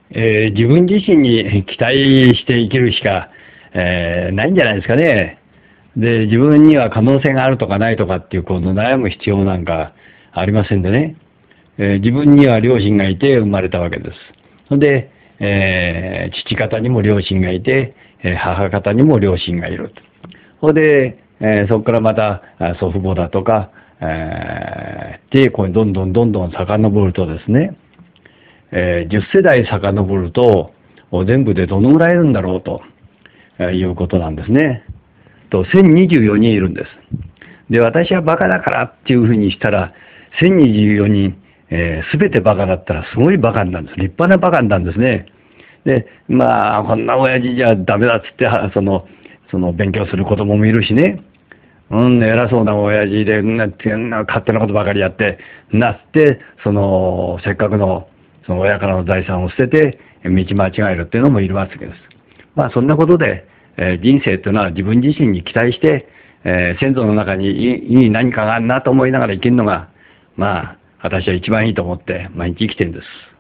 自分自身に期待して生きるしか、ないんじゃないですかね。で、自分には可能性があるとかないとかっていうこの悩む必要なんかありませんでね。自分には両親がいて生まれたわけです。それで、父方にも両親がいて、母方にも両親がいると。それで、そこからまた祖父母だとか、で、こうどんどんどんどん遡るとですね、10世代遡ると、全部でどのぐらいいるんだろうと、いうことなんですね。と、1024人いるんです。で、私はバカだからっていうふうにしたら、1024人、すべてバカだったらすごいバカなんです。立派なバカなんですね。で、まあ、こんな親父じゃダメだっつって、勉強する子供もいるしね。偉そうな親父で、勝手なことばかりやって、なって、せっかくの、親からの財産を捨てて、道間違えるっていうのもいるわけです。まあ、そんなことで、人生っていうのは自分自身に期待して、先祖の中にいい何かがあるなと思いながら生きるのが、まあ、私は一番いいと思って毎日生きてるんです。